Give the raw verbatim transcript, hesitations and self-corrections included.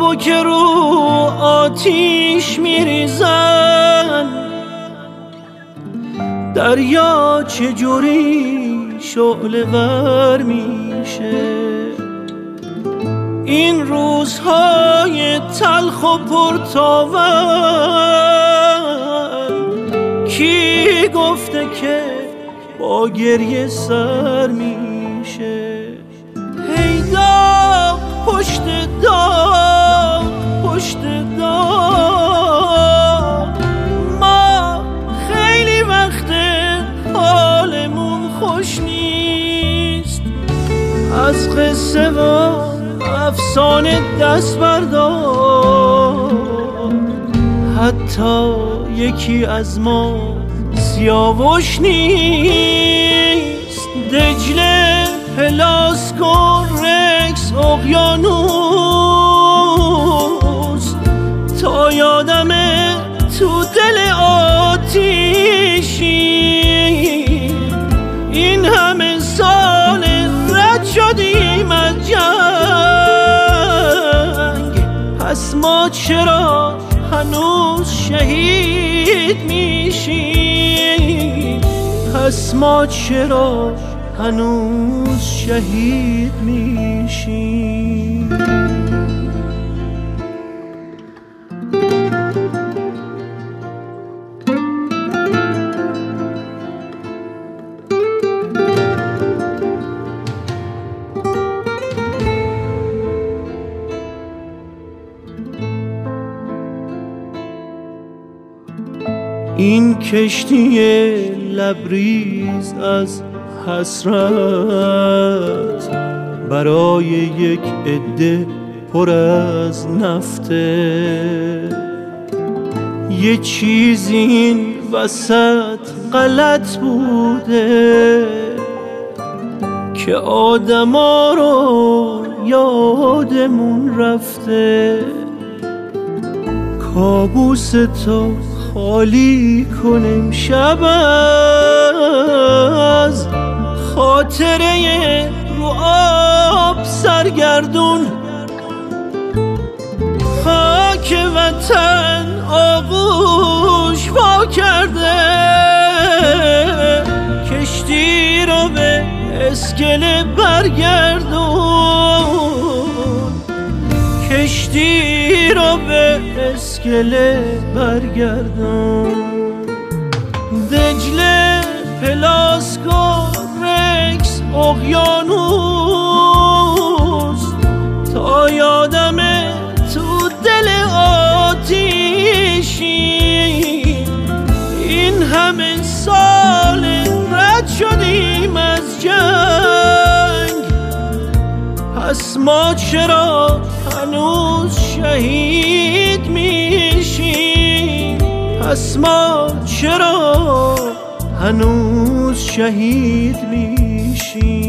تو که رو آتیش میریزن، دریا چجوری شعله ور میشه؟ این روزهای تلخ و پرتاون کی گفته که با گریه سر میشه؟ هی داغ پشت داغ پشت داغ، ما خیلی وقت حالمون خوش نیست. از قصه و افسانه دست بردار، حتی یکی از ما سیاوش نیست. دجله، پلاسکو، رکس، اقیانوس، تا یادمه تو دل آتیشی این همه سال رد شدیم از جنگ. پس ما چرا هنوز شهید میشیم؟ پس ما چرا هنوز شهید میشیم؟ این کشتی لبریز از حسرت برای یک عده پر از نفته. یه چیزی این وسط غلط بوده که آدما رو یادمون رفته. کابوس تو خالی کنیم شب از خاطره رو آب سرگردون. خاک وطن آغوش وا کرده، کشتی رو به اسکله برگردون. کشتی رو به اسکله برگردون. دجله، پلاسکو، رکس، اقیانوس، تا یادمه تو دل آتیشی این همه سال رد شدیم از جنگ. پس ما چرا هنوز شهید میشیم؟ پس ما چرا هنوز شهید میشیم؟